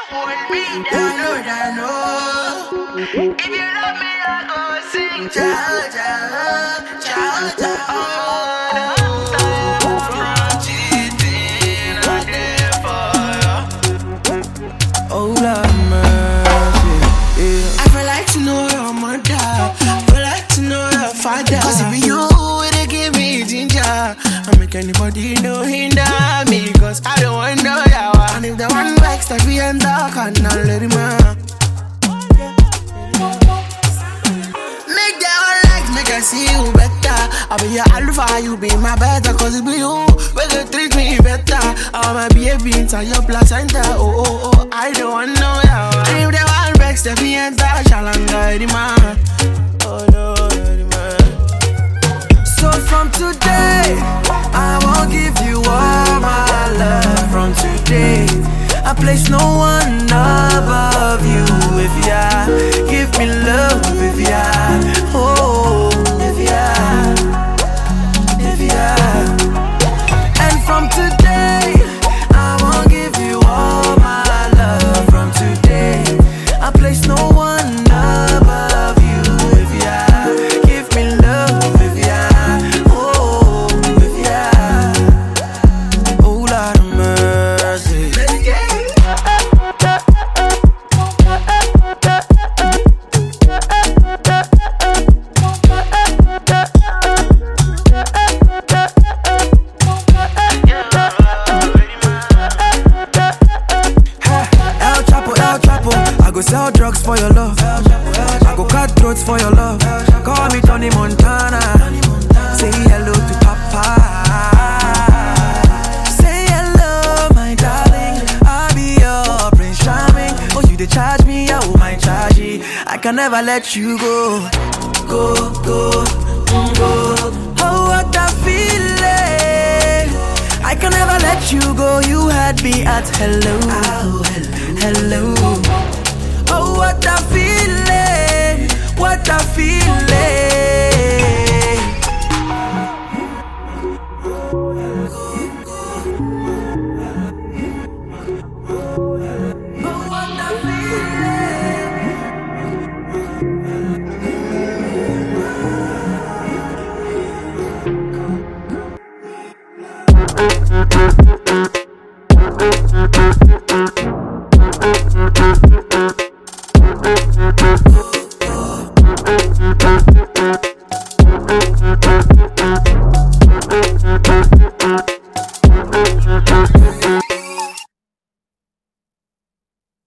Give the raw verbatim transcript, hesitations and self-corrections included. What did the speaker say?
Hold me down, down, down. If you love me, I go sing. Ciao, ciao, ciao, ciao. From cheating, I care for you. Oh, Lord mercy, yeah. I feel like to know your mother. I feel like to know your father. Cause it be you, they give me ginger. I make anybody know hinder me. Cause I don't want no yawa. And if the one likes that we end up, I can't let him out. Make the one like, make I see you better. I be your alpha, you be my better. Cause it be you, will you treat me better. I'm a baby inside your placenta. Oh, oh, oh, I don't want no yawa. And if the one likes that we end up, shall I let him out. Oh no, let him out. So from today, I won't give you all my love. From today, I place no one above you. If you give me love, if you oh, if you, if you. And from today, I won't give you all my love. From today, I place no one above you. If you give me love, if you oh, if you oh, Lord of mercy. I go sell drugs for your love. I go cut throats for your love. Call me Tony Montana. Say hello to Papa. Say hello, my darling. I'll be your Prince Charming. Oh, you they charge me, oh my charge. I can never let you go, go, go, go. Oh, what a feeling! I can never let you go. You had me at hello, oh, hello, hello. Oh, what a feeling, what a feeling.